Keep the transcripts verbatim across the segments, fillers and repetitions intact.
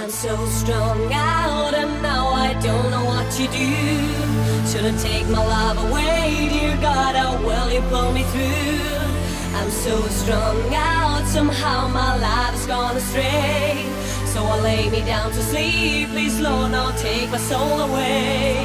I'm so strung out and now I don't know what to do. Shouldn't take my love away, dear God, how will you pull me through? I'm so strung out, somehow my life has gone astray. So I lay me down to sleep, please Lord, now take my soul away.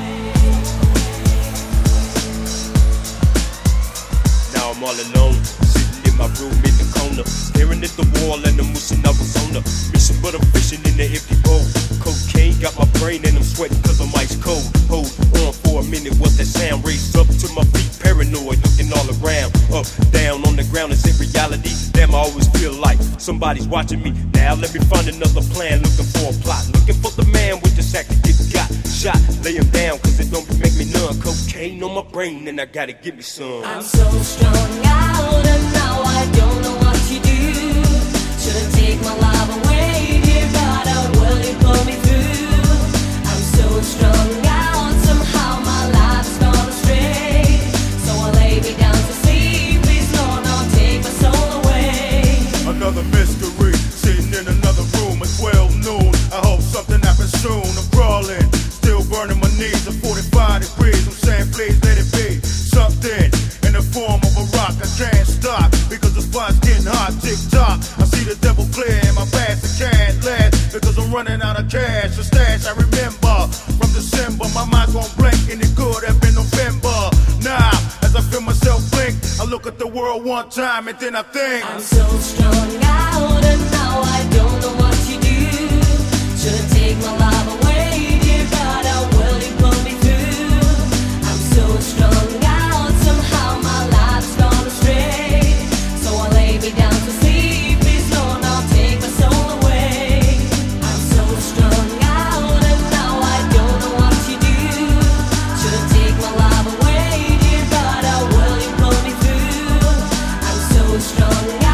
Now I'm all alone, sitting in my room in the corner, staring at the wall and I'm wishing I was on a mission, but I'm fishing in the empty bowl. Cocaine got my brain and I'm sweating cause I'm ice cold. Hold on for a minute, what's that sound? Raised up to my feet, paranoid, looking all around. Up, down, on the ground, is it reality? Damn, I always feel like somebody's watching me. Now let me find another plan, looking for a plot, looking for the man with the sack that get got shot. Lay him down cause it don't make me numb. Cocaine on my brain and I gotta give me some. I'm so strung out and now I don't know what to do. Shouldn't take my love away, dear God, how will you pull me through? I'm so strung out, somehow my life's gone astray. So I lay me down to sleep, please Lord, now take my soul away. Another mystery, sitting in another room at twelve noon. I hope something happens soon. I'm crawling, still burning my knees at forty-five degrees. I'm saying please let it be something in the form of a rock. I can't stop because the spot's getting hot. Tick tock, I see the devil clear in my past. I can't last because I'm running out of cash. The stash I remember from December. My mind's won't blink and it could have been November. Now, as I feel myself blink, I look at the world one time and then I think I'm so strung out and now I don't know what to do. Shouldn't take my love away, dear God, how will you pull me through? I'm so strung out, somehow my life's gone astray. So I lay me down to sleep, please Lord, now take my soul away. I'm so strung out and now I don't know what to do. Shouldn't take my love away, dear God, how will you pull me through? I'm so strung out.